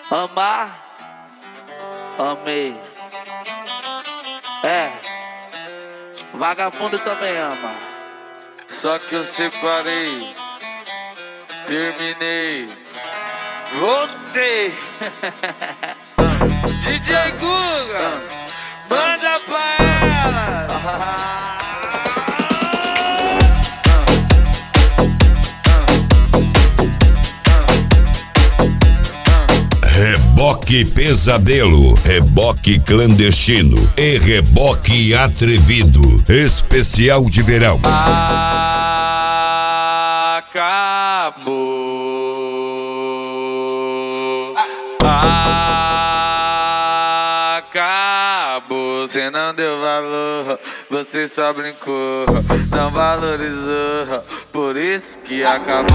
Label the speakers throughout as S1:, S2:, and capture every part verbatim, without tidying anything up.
S1: Amar, amei. É, vagabundo também ama.
S2: Só que eu separei, terminei, voltei. D J Guga, manda pra ela.
S3: Reboque pesadelo, reboque clandestino e reboque atrevido. Especial de verão.
S2: Acabou. Acabou. Você não deu valor, você só brincou, não valorizou. Por isso que acabou.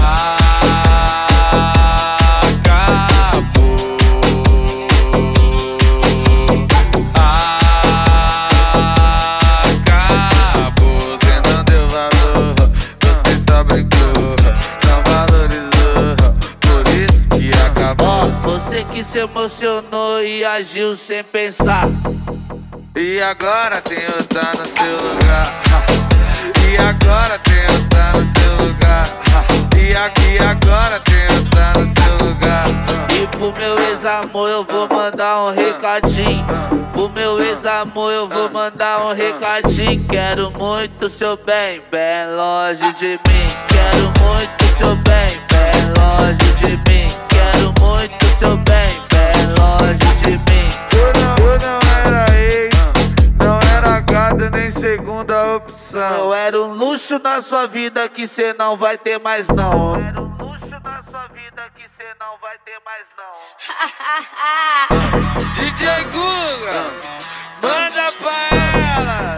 S1: Você que se emocionou e agiu sem pensar.
S2: E agora tem outra no seu lugar. E agora tem outra no seu lugar. E aqui agora tem outra no seu lugar.
S1: E pro meu ex-amor eu vou mandar um recadinho. Pro meu ex-amor eu vou mandar um recadinho. Quero muito seu bem, bem longe de mim. Quero muito seu bem, bem longe de mim. Quero muito seu bem, bem longe de mim.
S2: Eu não, eu não era ex, não era gado nem segunda opção.
S1: Eu era um luxo na sua vida que cê não vai ter mais não. Eu era um luxo na sua vida que cê não vai ter mais não.
S2: D J Guga, manda pra ela.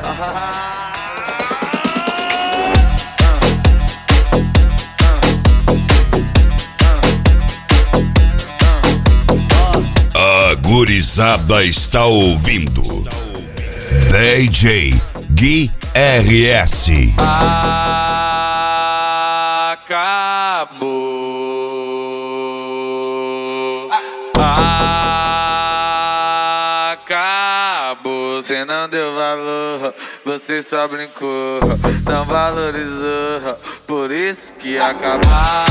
S3: A gurizada está ouvindo D J Gui R S.
S2: Acabou. Acabou. Você não deu valor, você só brincou, não valorizou. Por isso que acabou.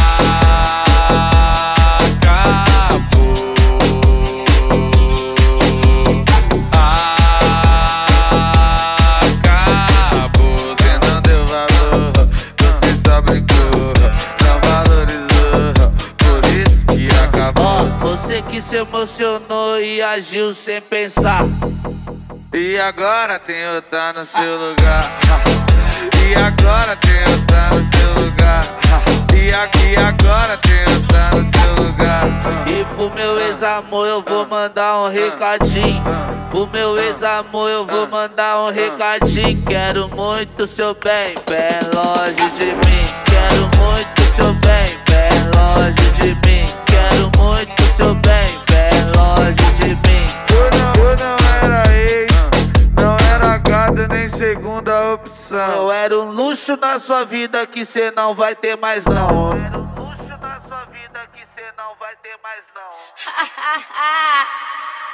S1: Você que se emocionou e agiu sem pensar.
S2: E agora tem outra no seu lugar. E agora tem outra no seu lugar. E aqui agora tem outra no seu lugar.
S1: E pro meu ex-amor eu vou mandar um recadinho. Pro meu ex-amor eu vou mandar um recadinho. Quero muito seu bem, bem longe de mim. Quero muito seu bem, bem longe de mim. Quero muito seu bem, bem longe de mim.
S2: Eu não, eu não era ex, não era gado nem segunda opção.
S1: Eu era um luxo na sua vida que cê não vai ter mais não. Eu era um luxo na sua vida que cê não vai ter mais não.